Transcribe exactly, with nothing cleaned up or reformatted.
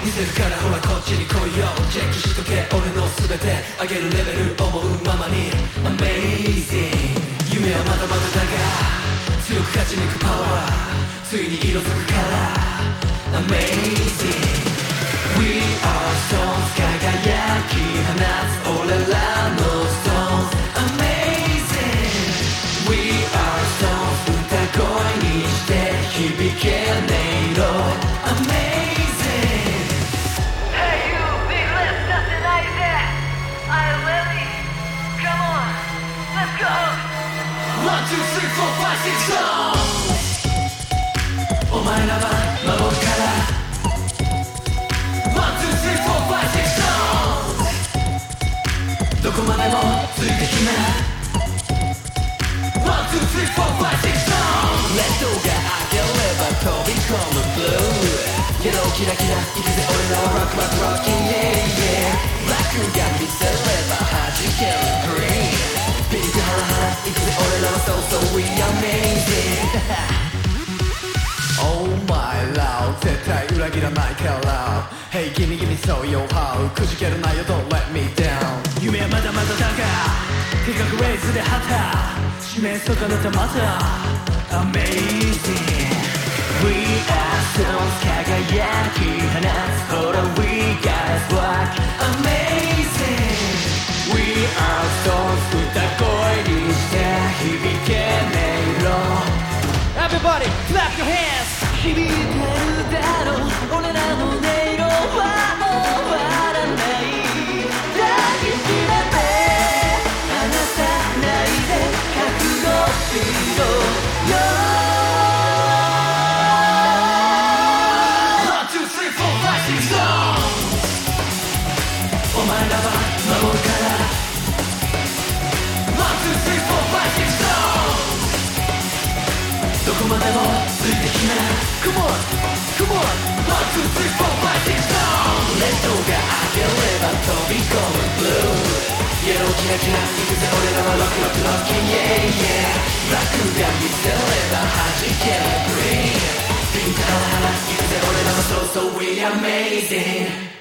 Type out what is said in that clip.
見せるからほらこっちに来いよチェックしとけ俺の全て上げるレベル思うままに Amazing 夢はまだまだだが強く勝ち抜くパワーついに色づくから Amazing We are stones 輝き放つ俺らの stones Amazing We are stones 歌声にして響け音色 Amazing Hey you, big lips, nothing like that. I really, come on, let's go. One, two, three, four, five, six, stones お前らは守るからOne, two, three, four, five, six, stones どこまでもついてきなOne, two, three, four, five, six, stones レッドが明ければ飛び込む Blue イエローキラキラ行くぜ俺らは Rock, Rock, Rockin' Yeah, yeah ブラックが見せれば弾ける Green ピンクハラハラ行くぜ俺らは So, so we amazing Oh my love 絶対裏切らないから Hey gimme gimme so yo how くじけるなよ Don't let me down 夢はまだまだだが計画レースで旗指名そがれたまた Amazing We are stones 輝き放つほら We got us black Amazing We are stones 歌声にして響け音色 Everybody clap your hands 響いてるだろう俺らの音色は終わらない抱きしめて離さないで覚悟しろよお前らは守るから One, two, three, four, five, six, stones どこまでもついてきな Come on, come on One, two, three, four, five, six, stones レッドが明ければ飛び込む Blue イエローキラキラ行くぜ俺らは Rock, Rock, Rockin' Yeah, yeah ブラックが見せれば弾ける Green ピンクハラハラ行くぜ俺らは So, so we amazing